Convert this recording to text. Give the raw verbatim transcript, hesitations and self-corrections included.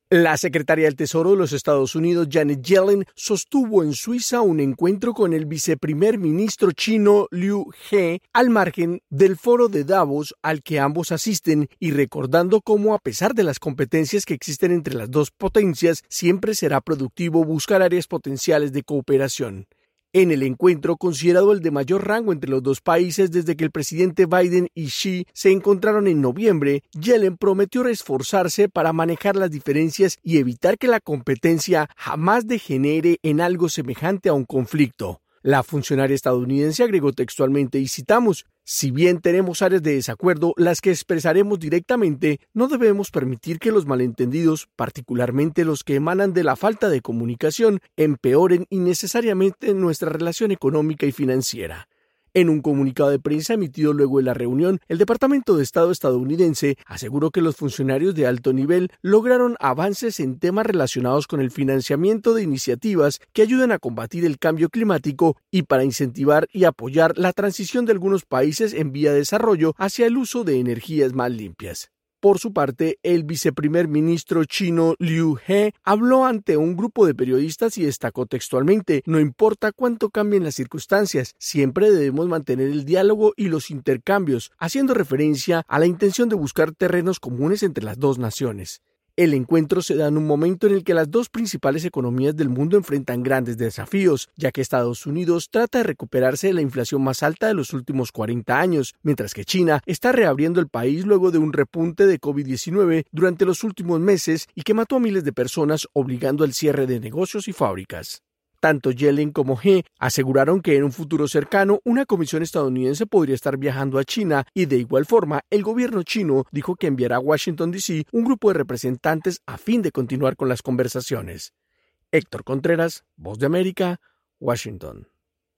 La secretaria del Tesoro de los Estados Unidos, Janet Yellen, sostuvo en Suiza un encuentro con el viceprimer ministro chino Liu He al margen del foro de Davos al que ambos asisten y recordando cómo, a pesar de las competencias que existen entre las dos potencias, siempre será productivo buscar áreas potenciales de cooperación. En el encuentro, considerado el de mayor rango entre los dos países desde que el presidente Biden y Xi se encontraron en noviembre, Yellen prometió esforzarse para manejar las diferencias y evitar que la competencia jamás degenere en algo semejante a un conflicto. La funcionaria estadounidense agregó textualmente, y citamos, «Si bien tenemos áreas de desacuerdo, las que expresaremos directamente, no debemos permitir que los malentendidos, particularmente los que emanan de la falta de comunicación, empeoren innecesariamente nuestra relación económica y financiera». En un comunicado de prensa emitido luego de la reunión, el Departamento de Estado estadounidense aseguró que los funcionarios de alto nivel lograron avances en temas relacionados con el financiamiento de iniciativas que ayuden a combatir el cambio climático y para incentivar y apoyar la transición de algunos países en vía de desarrollo hacia el uso de energías más limpias. Por su parte, el viceprimer ministro chino Liu He habló ante un grupo de periodistas y destacó textualmente, no importa cuánto cambien las circunstancias, siempre debemos mantener el diálogo y los intercambios, haciendo referencia a la intención de buscar terrenos comunes entre las dos naciones. El encuentro se da en un momento en el que las dos principales economías del mundo enfrentan grandes desafíos, ya que Estados Unidos trata de recuperarse de la inflación más alta de los últimos cuarenta años, mientras que China está reabriendo el país luego de un repunte de COVID diecinueve durante los últimos meses y que mató a miles de personas, obligando al cierre de negocios y fábricas. Tanto Yellen como He aseguraron que en un futuro cercano una comisión estadounidense podría estar viajando a China y de igual forma el gobierno chino dijo que enviará a Washington D C un grupo de representantes a fin de continuar con las conversaciones. Héctor Contreras, Voz de América, Washington.